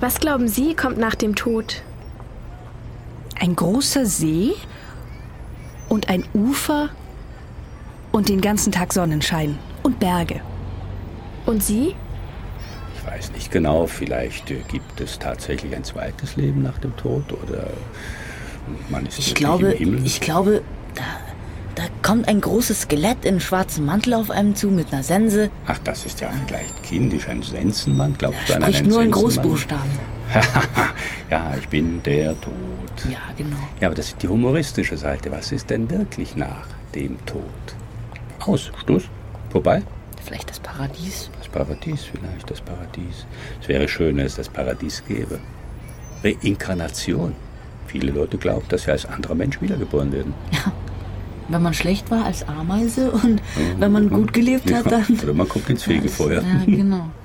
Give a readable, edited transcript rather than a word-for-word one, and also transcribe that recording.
Was glauben Sie, kommt nach dem Tod? Ein großer See und ein Ufer und den ganzen Tag Sonnenschein und Berge. Und Sie? Ich weiß nicht genau, vielleicht gibt es tatsächlich ein zweites Leben nach dem Tod oder man ist Ich wirklich im Himmel. glaube, da kommt ein großes Skelett in schwarzem Mantel auf einem zu mit einer Sense. Ach, das ist ja vielleicht kindisch, ein Sensenmann, glaubst du an einen Spricht nur in Sensenmann? Großbuchstaben. Ja, ich bin der Tod. Ja, genau. Ja, aber das ist die humoristische Seite. Was ist denn wirklich nach dem Tod? Aus, Schluss, vorbei? Vielleicht das Paradies. Das Paradies vielleicht, das Paradies. Es wäre schön, wenn es das Paradies gäbe. Reinkarnation. Viele Leute glauben, dass sie als anderer Mensch wiedergeboren werden. Ja. Wenn man schlecht war als Ameise und wenn man gut gelebt hat, dann... Oder man kommt ins Fegefeuer. Ja, genau.